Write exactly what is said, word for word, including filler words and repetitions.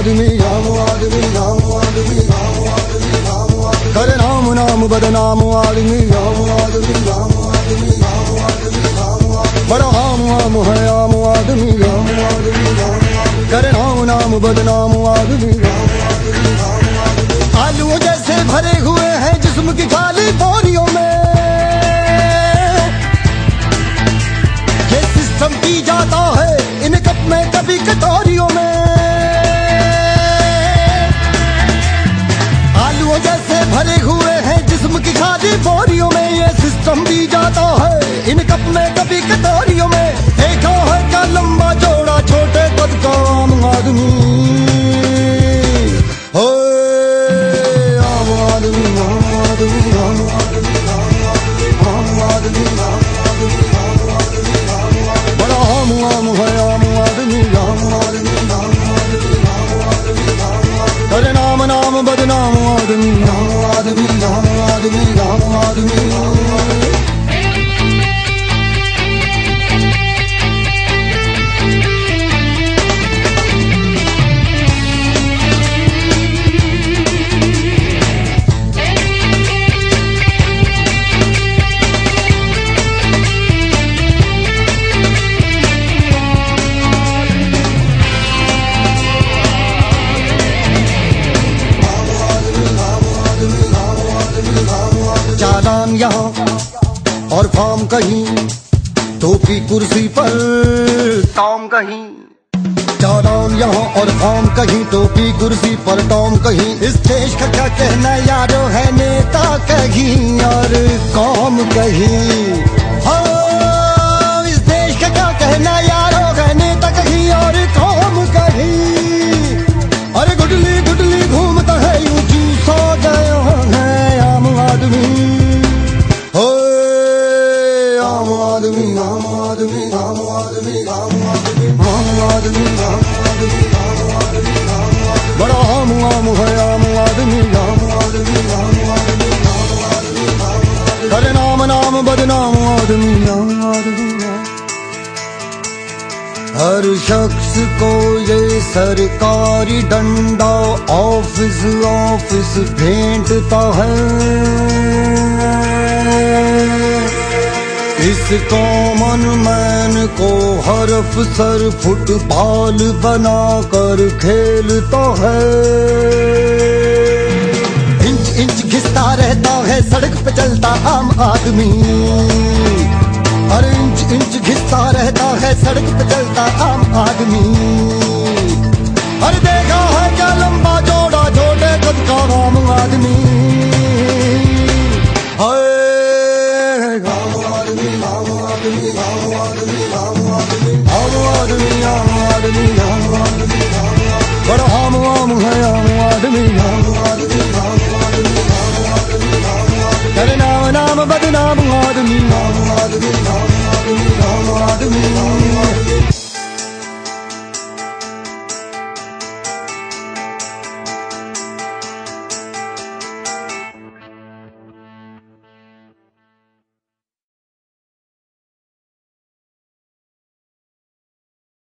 आदमी आम आदमी आम आदमी आम आदमी आम आदमी करे नाम नाम बदनाम आदमी आम आदमी आम आदमी आम आदमी आम आदमी बड़ा आम आम है आम आदमी आम आदमी आम आदमी करे नाम नाम बदनाम आदमी आम आदमी आम आदमी आलू जैसे भरे हुए हैं जिस्म की खाली बोरियों में ये सिस्टम पी जाता है इन कप में कभी कटोरियों में आलू जैसे भरे हुए हैं जिस्म की खाली बोरियों में ये सिस्टम भी जाता है इन कप में कभी कटोरियों में देखा है क्या लंबा चौड़ा छोटे कद का आम आदमी हो आम आदमी आम आदमी आम आदमी आम आदमी आम आदमी आम आदमी बड़ा आम आम है आम आदमी आम आदमी आम आदमी आम आदमी करे नाम नाम बदनाम आदमी आम आदमी आम आदमी आम आदमी चालान यहाँ और फॉर्म कहीं टोपी कुर्सी पर टॉम कहीं चालान यहाँ और फॉर्म कहीं टोपी कुर्सी पर टॉम कहीं इस देश का क्या कहना यारो है नेता कहीं और कौम कहीं हाँ इस देश का क्या कहना यारो है नेता कहीं और कौम कहीं अरे गुडली गुडली घूमता है यूं चूसा गया है आम आदमी आम आदमी आम आदमी आम आदमी आम आदमी आम आदमी आम आदमी आम आदमी बड़ा आम आम है आम आदमी आम आदमी आम आदमी आम आदमी करे नाम नाम बदनाम आदमी आम आदमी हर शख्स को ये सरकारी डंडा ऑफिस ऑफिस भेंटता है इस कॉमन मैन को हर अफसर फुटबॉल बनाकर खेलता है इंच इंच घिसता रहता है सड़क पे चलता आम आदमी हर इंच इंच घिसता रहता है सड़क पे चलता आम आदमी हर देखा है क्या लंबा चौड़ा छोटे कद का आम आदमी आम आदमी आम आदमी आम आदमी आम आदमी आम आदमी आम आदमी आम आदमी बड़ा आम आम है आम आदमी आम आदमी आम आदमी आम आदमी करे नाम नाम बदनाम आदमी आम आदमी आम